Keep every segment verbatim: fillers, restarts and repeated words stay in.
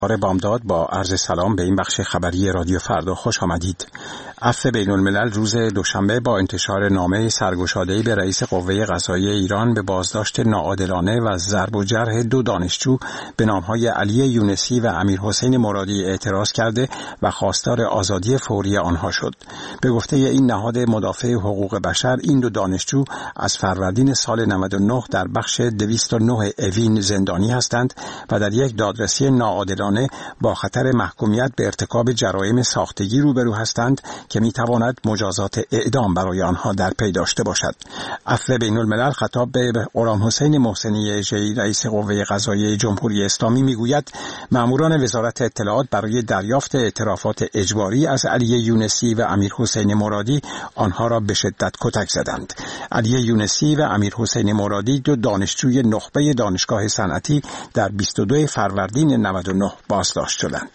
آره بامداد با عرض سلام به این بخش خبری رادیو فردا خوش آمدید. عفو بین الملل روز دوشنبه با انتشار نامه سرگشاده‌ای به رئیس قوه قضاییه ایران به بازداشت ناعادلانه و ضرب و جرح دو دانشجو به نامهای علی یونسی و امیرحسین مرادی اعتراض کرده و خواستار آزادی فوری آنها شد. به گفته این نهاد مدافع حقوق بشر این دو دانشجو از فروردین سال نود و نه در بخش دویست و نه اوین زندانی هستند و در یک دادرسی ناعادلانه با خطر محکومیت به ارتکاب جرایم ساختگی روبرو هستند که میتواند مجازات اعدام برای آنها در پی داشته باشد. عفو بین الملل خطاب به غلام حسین محسنی اژه‌ای رئیس قوه قضاییه جمهوری اسلامی میگوید ماموران وزارت اطلاعات برای دریافت اعترافات اجباری از علی یونسی و امیرحسین مرادی آنها را به شدت کتک زدند. علی یونسی و امیرحسین مرادی دو دانشجوی نخبه دانشگاه صنعتی در بیست و دو فروردین نود و نه بازداشت شدند.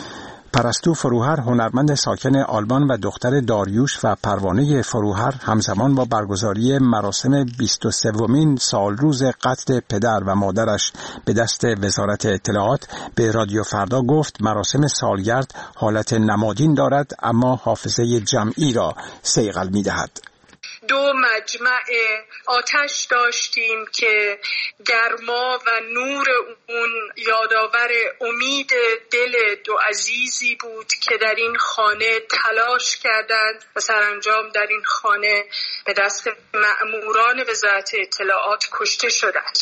پرستو فروهر هنرمند ساکن آلمان و دختر داریوش و پروانه فروهر همزمان با برگزاری مراسم بیست و سومین سالروز قتل پدر و مادرش به دست وزارت اطلاعات به رادیو فردا گفت مراسم سالگرد حالت نمادین دارد اما حافظه جمعی را صیقل می‌دهد. دو مجمع آتش داشتیم که گرما و نور اون یادآور امید دل دو عزیزی بود که در این خانه تلاش کردند و سرانجام در این خانه به دست مأموران وزارت اطلاعات کشته شدند.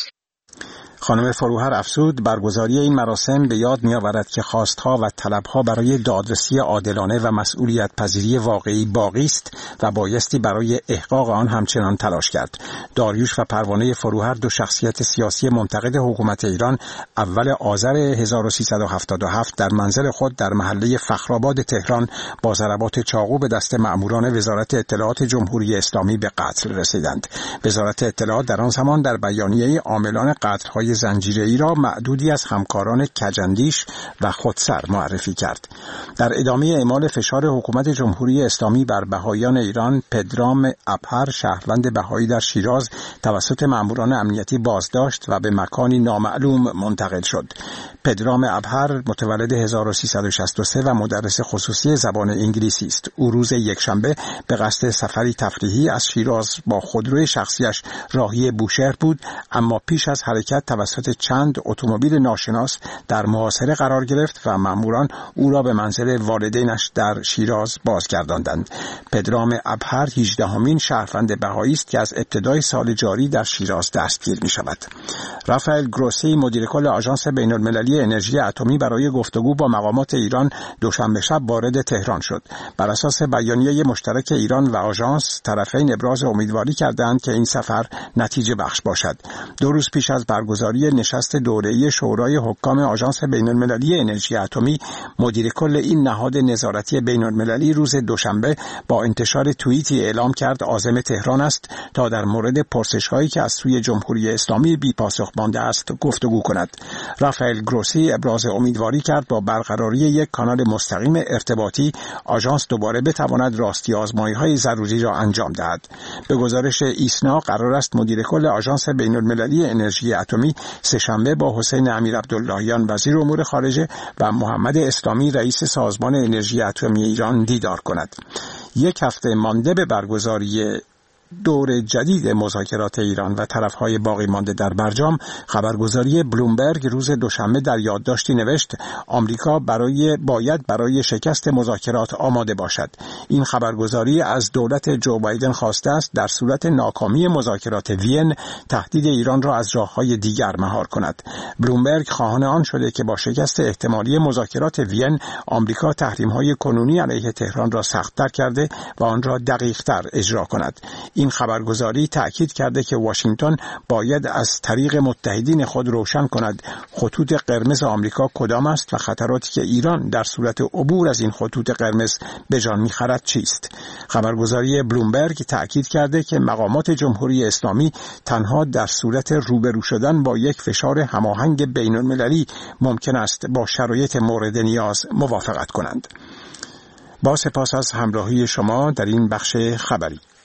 خانم فروهر افزود برگزاری این مراسم به یاد می‌آورد که خواستها و طلبها برای دادرسی عادلانه و مسئولیت پذیری واقعی باقی است و بایستی برای احقاق آن همچنان تلاش کرد. داریوش و پروانه فروهر دو شخصیت سیاسی منتقد حکومت ایران اول آذر هزار و سیصد و هفتاد و هفت در منزل خود در محله فخرآباد تهران با ضربات چاقو به دست مأموران وزارت اطلاعات جمهوری اسلامی به قتل رسیدند. وزارت اطلاعات در آن زمان در بیانیه عاملان قتل‌های زنجیره‌ای را معدودی از همکاران کجندیش و خودسر معرفی کرد. در ادامه اعمال فشار حکومت جمهوری اسلامی بر بهائیان ایران، پدرام ابهر شهروند بهایی در شیراز توسط مأموران امنیتی بازداشت و به مکانی نامعلوم منتقل شد. پدرام ابهر متولد هزار و سیصد و شصت و سه و مدرس خصوصی زبان انگلیسی است. او روز یکشنبه به قصد سفری تفریحی از شیراز با خودروی شخصیش راهی بوشهر بود، اما پیش از حرکت توسط چند اتومبیل ناشناس در محاصره قرار گرفت و مأموران او را به منزل والدینش در شیراز بازگرداندند. پدرام ابهر هجدهمین شهروند بهایی است که از ابتدای سال جاری در شیراز دستگیر می شود. رافائل گروسی مدیر کل آژانس بین المللی انرژی اتمی برای گفتگو با مقامات ایران دوشنبه شب وارد تهران شد. بر اساس بیانیه مشترک ایران و آژانس طرفین ابراز امیدواری کردند که این سفر نتیجه بخش باشد. دو روز پیش از برگزاری نشست دوره‌ای شورای حکام آژانس بین المللی انرژی اتمی، مدیر کل این نهاد نظارتی بین المللی روز دوشنبه با انتشار توییتی اعلام کرد عازم تهران است تا در مورد پرسش‌هایی که از سوی جمهوری اسلامی بی پاسخ مانده است گفتگو کند. رافائل گروسی ابراز امیدواری کرد با برقراری یک کانال مستقیم ارتباطی آژانس دوباره بتواند راستی آزمایی‌های ضروری را انجام دهد. به گزارش ایسنا قرار است مدیر کل آژانس بین المللی انرژی اتمی سه‌شنبه با حسین امیر عبداللهیان وزیر امور خارجه و محمد اسلامی رئیس سازمان انرژی اتمی ایران دیدار کند. یک هفته مانده به برگزاری دور جدید مذاکرات ایران و طرفهای باقی مانده در برجام، خبرگزاری بلومبرگ روز دوشنبه در یادداشتی نوشت آمریکا برای باید برای شکست مذاکرات آماده باشد. این خبرگزاری از دولت جو بایدن خواسته است در صورت ناکامی مذاکرات وین تهدید ایران را از راههای دیگر مهار کند. بلومبرگ خواهان آن شده که با شکست احتمالی مذاکرات وین آمریکا تحریم‌های کنونی علیه تهران را سخت‌تر کرده و آن را دقیق‌تر اجرا کند. این خبرگزاری تأکید کرده که واشنگتن باید از طریق متحدین خود روشن کند خطوط قرمز آمریکا کدام است و خطراتی که ایران در صورت عبور از این خطوط قرمز به جان می‌خرد چیست. خبرگزاری بلومبرگ تأکید کرده که مقامات جمهوری اسلامی تنها در صورت روبرو شدن با یک فشار هماهنگ بین‌المللی ممکن است با شرایط مورد نیاز موافقت کنند. با سپاس از همراهی شما در این بخش خبری.